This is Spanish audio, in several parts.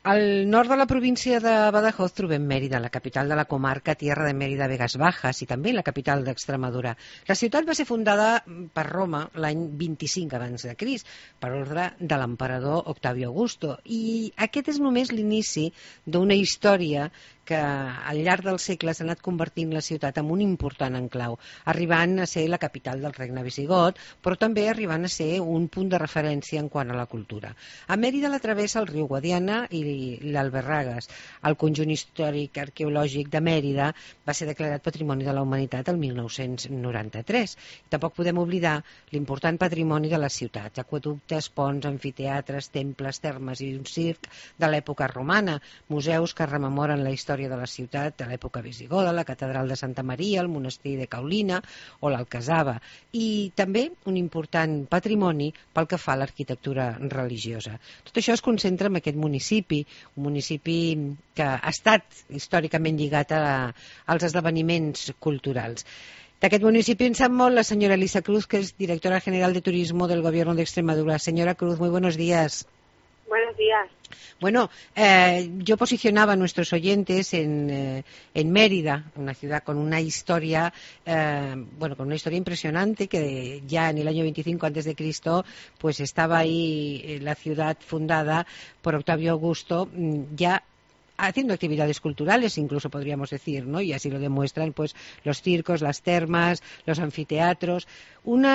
Al nord de la província de Badajoz trobem Mèrida, la capital de la comarca Tierra de Mérida Vegas Bajas i també la capital d'Extremadura. La ciutat va ser fundada per Roma l'any 25 abans de Crist, per ordre de l'emperador Octavio Augusto, i aquest és només l'inici d'una història que al llarg dels segles ha anat convertint la ciutat en un important enclau, arribant a ser la capital del regne visigot, però també arribant a ser un punt de referència en quant a la cultura. A Mèrida la travessa el riu Guadiana i l'Alberragues. El conjunt històric arqueològic de Mèrida va ser declarat Patrimoni de la Humanitat el 1993. Tampoc podem oblidar l'important patrimoni de la ciutat: aqüeductes, ponts, amfiteatres, temples, termes i un circ de l'època romana, museus que rememoren la història de la ciutat de l'època visigoda, la catedral de Santa Maria, el monestir de Caulina o l'Alcazaba, i també un important patrimoni pel que fa a l'arquitectura religiosa. Tot això es concentra en aquest municipi, un municipi que ha estat històricament lligat als esdeveniments culturals. D'aquest municipi en sap molt la senyora Elisa Cruz, que es directora general de Turismo del Gobierno de Extremadura. Señora Cruz, muy buenos días. Buenos días. Bueno, yo posicionaba a nuestros oyentes en Mérida, una ciudad con una historia, con una historia impresionante, que ya en el año 25 a.C. pues estaba ahí la ciudad fundada por Octavio Augusto, ya haciendo actividades culturales, incluso podríamos decir, ¿no? Y así lo demuestran pues los circos, las termas, los anfiteatros, un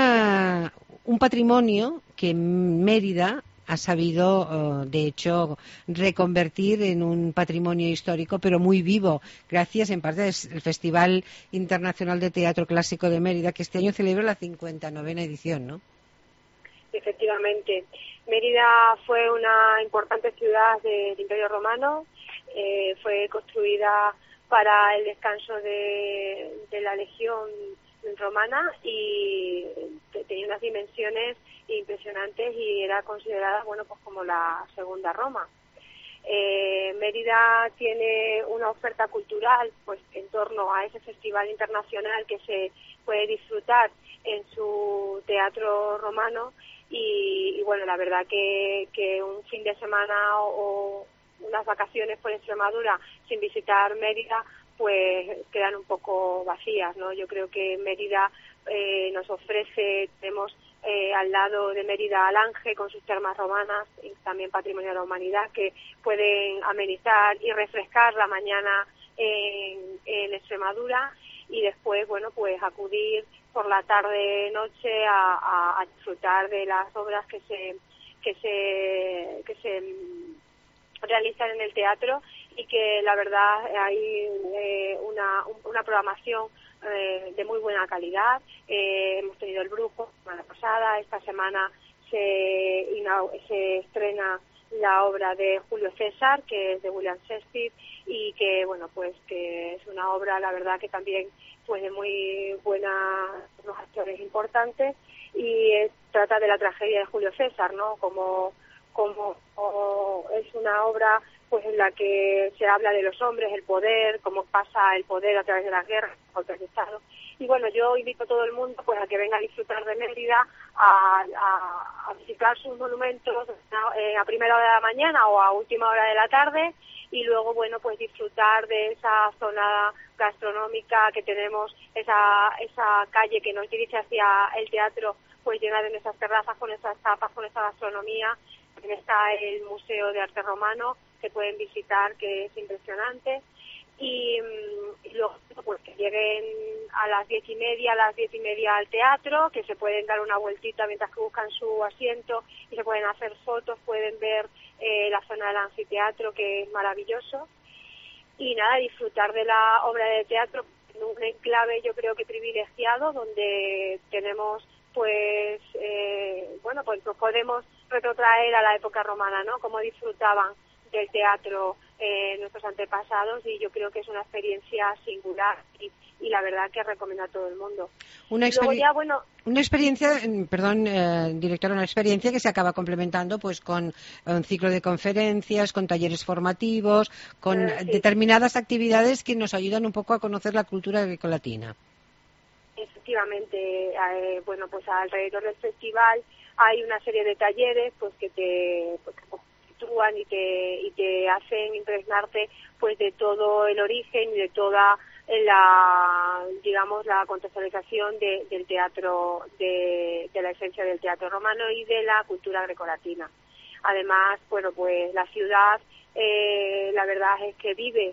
patrimonio que Mérida ha sabido, de hecho, reconvertir en un patrimonio histórico, pero muy vivo, gracias en parte al Festival Internacional de Teatro Clásico de Mérida, que este año celebra la 59ª edición, ¿no? Efectivamente. Mérida fue una importante ciudad del Imperio Romano, fue construida para el descanso de la legión romana y tenía unas dimensiones impresionantes y era considerada, pues como la segunda Roma. Mérida tiene una oferta cultural, pues en torno a ese festival internacional que se puede disfrutar en su teatro romano y la verdad que un fin de semana o unas vacaciones por Extremadura sin visitar Mérida pues quedan un poco vacías, ¿no? Yo creo que Mérida nos ofrece, tenemos al lado de Mérida Alange con sus termas romanas, y también Patrimonio de la Humanidad, que pueden amenizar y refrescar la mañana en Extremadura y después, pues acudir por la tarde-noche a disfrutar de las obras que se realizan en el teatro y que la verdad hay una programación de muy buena calidad. Hemos tenido El Brujo la semana pasada, esta semana se estrena la obra de Julio César, que es de William Shakespeare y que que es una obra, la verdad, que también pues de muy unos actores importantes y trata de la tragedia de Julio César, ¿no? Como es una obra pues en la que se habla de los hombres, el poder, cómo pasa el poder a través de las guerras, golpes de Estado. Y yo invito a todo el mundo pues a que venga a disfrutar de Mérida, a visitar sus monumentos a primera hora de la mañana o a última hora de la tarde y luego pues disfrutar de esa zona gastronómica que tenemos, esa calle que nos dirige hacia el teatro, pues llena de nuestras terrazas con esas tapas, con esa gastronomía. También está el Museo de Arte Romano que pueden visitar, que es impresionante, y luego pues que lleguen a las 10:30 al teatro, que se pueden dar una vueltita mientras que buscan su asiento y se pueden hacer fotos, pueden ver la zona del anfiteatro, que es maravilloso, y nada, disfrutar de la obra de teatro en un enclave yo creo que privilegiado, donde tenemos pues nos podemos retrotraer a la época romana, ¿no? Cómo disfrutaban del teatro nuestros antepasados, y yo creo que es una experiencia singular y la verdad que recomiendo a todo el mundo. Una experiencia, perdón, directora, una experiencia que se acaba complementando pues con un ciclo de conferencias, con talleres formativos, con determinadas actividades que nos ayudan un poco a conocer la cultura grecolatina. Efectivamente, pues alrededor del festival hay una serie de talleres pues que sitúan y te hacen impregnarte pues de todo el origen y de toda la contextualización del teatro, de la esencia del teatro romano y de la cultura grecolatina. Además, bueno, pues la ciudad, la verdad es que vive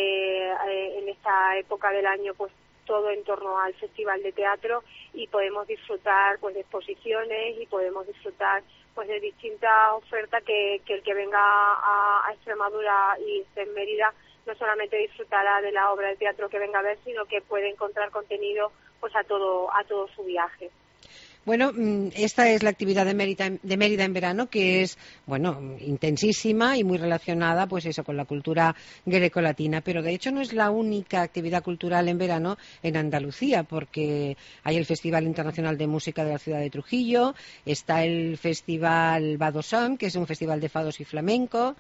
en esta época del año pues todo en torno al Festival de Teatro, y podemos disfrutar pues de exposiciones y podemos disfrutar pues de distintas ofertas que el que venga a Extremadura y esté en Mérida no solamente disfrutará de la obra de teatro que venga a ver, sino que puede encontrar contenido pues a todo su viaje. Bueno, esta es la actividad de Mérida en verano, que es, bueno, intensísima y muy relacionada, pues eso, con la cultura grecolatina. Pero de hecho no es la única actividad cultural en verano en Andalucía, porque hay el Festival Internacional de Música de la ciudad de Trujillo, está el Festival Badasón, que es un festival de fados y flamenco,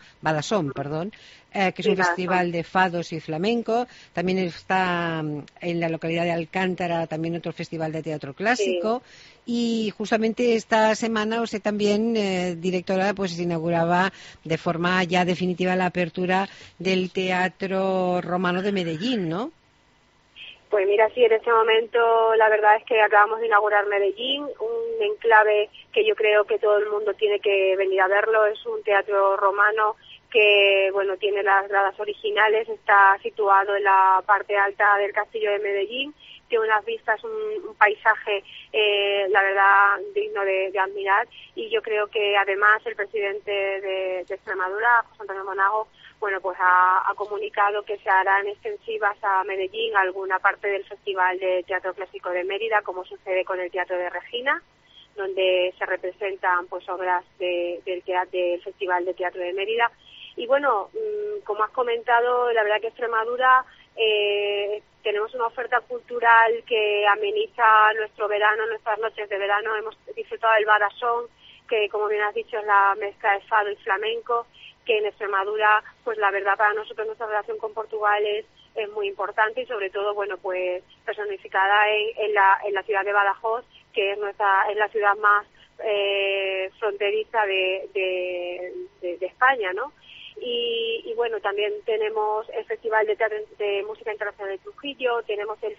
que es un festival de fados y flamenco. También está en la localidad de Alcántara también otro festival de teatro clásico. Sí. Y justamente esta semana usted también, directora, pues inauguraba de forma ya definitiva la apertura del Teatro Romano de Medellín, ¿no? Pues mira, sí, en este momento la verdad es que acabamos de inaugurar Medellín, un enclave que yo creo que todo el mundo tiene que venir a verlo. Es un teatro romano que, bueno, tiene las gradas originales, está situado en la parte alta del castillo de Medellín, tiene unas vistas, un paisaje, la verdad, digno de admirar, y yo creo que además el presidente de Extremadura, José Antonio Monago, bueno, pues ha comunicado que se harán extensivas a Medellín alguna parte del Festival de Teatro Clásico de Mérida, como sucede con el Teatro de Regina, donde se representan pues obras del Festival de Teatro de Mérida. Y bueno, como has comentado, la verdad que Extremadura tenemos una oferta cultural que ameniza nuestro verano, nuestras noches de verano. Hemos disfrutado del Badasón, que como bien has dicho es la mezcla de fado y flamenco, que en Extremadura, pues la verdad para nosotros nuestra relación con Portugal es muy importante, y sobre todo, bueno, pues personificada en la ciudad de Badajoz, que es la ciudad más fronteriza de España, ¿no? Y bueno, también tenemos el Festival de Música Internacional de Trujillo, tenemos el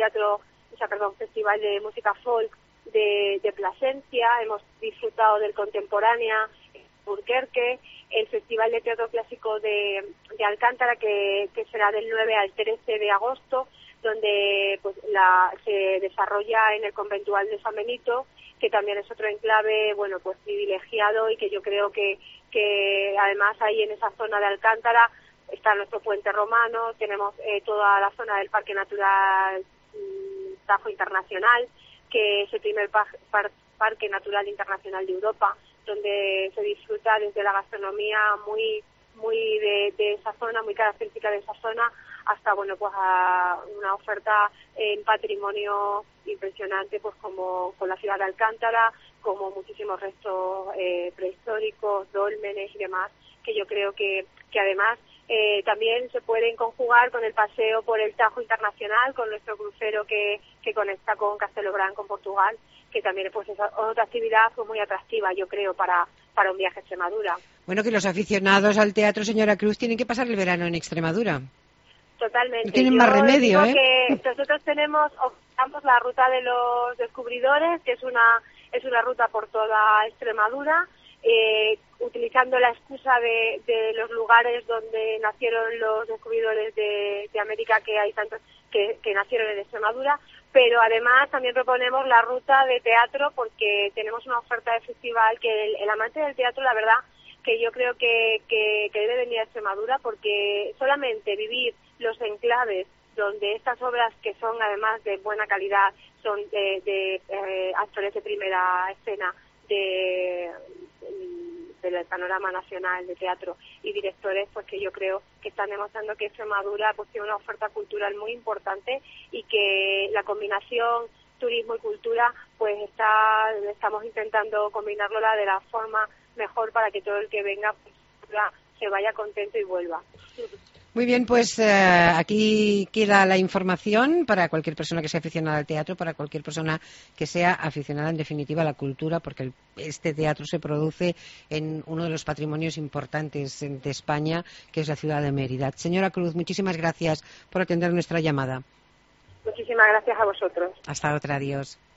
Festival de Música Folk de Plasencia, hemos disfrutado del Contemporánea Burquerque, el Festival de Teatro Clásico de Alcántara, que será del 9 al 13 de agosto, donde pues se desarrolla en el conventual de San Benito, que también es otro enclave, bueno, pues privilegiado, y que yo creo que además ahí en esa zona de Alcántara está nuestro puente romano, tenemos toda la zona del Parque Natural Tajo Internacional, que es el primer Parque Natural Internacional de Europa, donde se disfruta desde la gastronomía muy de esa zona, muy característica de esa zona, hasta bueno pues a una oferta en patrimonio impresionante, pues como con la ciudad de Alcántara, como muchísimos restos prehistóricos, dólmenes y demás, que yo creo que además también se pueden conjugar con el paseo por el Tajo Internacional, con nuestro crucero que conecta con Castelo Branco en Portugal, que también pues es otra actividad pues muy atractiva, yo creo, para un viaje a Extremadura. Bueno, que los aficionados al teatro, señora Cruz, tienen que pasar el verano en Extremadura. Totalmente. No tienen más remedio, digo que nosotros optamos la ruta de los descubridores, que es una ruta por toda Extremadura, utilizando la excusa de los lugares donde nacieron los descubridores de América, que hay tantos que nacieron en Extremadura, pero además también proponemos la ruta de teatro, porque tenemos una oferta de festival que el amante del teatro, la verdad, que yo creo que debe venir a Extremadura, porque solamente vivir los enclaves donde estas obras, que son además de buena calidad, son de actores de primera escena del panorama nacional de teatro, y directores pues que yo creo que están demostrando que Extremadura pues tiene una oferta cultural muy importante, y que la combinación turismo y cultura pues estamos intentando combinarlo de la forma mejor, para que todo el que venga pues, se vaya contento y vuelva. Muy bien, pues aquí queda la información para cualquier persona que sea aficionada al teatro, para cualquier persona que sea aficionada en definitiva a la cultura, porque este teatro se produce en uno de los patrimonios importantes de España, que es la ciudad de Mérida. Señora Cruz, muchísimas gracias por atender nuestra llamada. Muchísimas gracias a vosotros. Hasta otra, adiós.